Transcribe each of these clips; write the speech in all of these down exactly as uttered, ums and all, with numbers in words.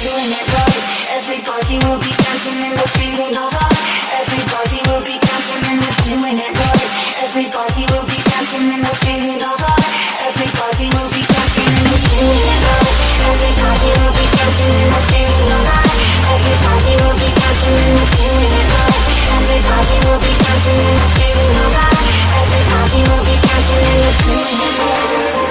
doing it right. Everybody will be dancing and we're feeling alright. Everybody will be dancing and we're doing it right. Everybody will be dancing and we're feeling alright. Everybody will be dancing and we're doing it right. Everybody will be dancing and we're feeling alright. Everybody will be dancing and we're doing it right. Everybody will be dancing and we're feeling alright. Everybody will be dancing and we're doing it right.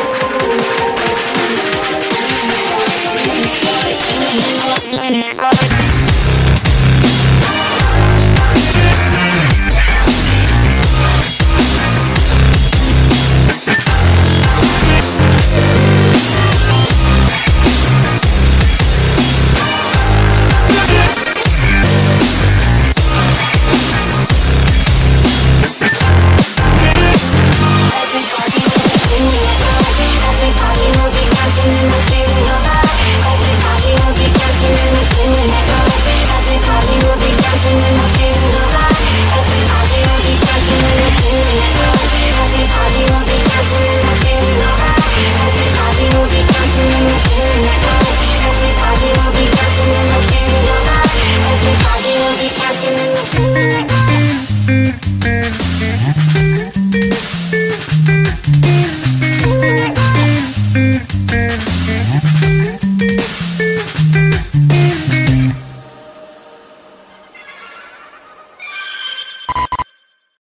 Right.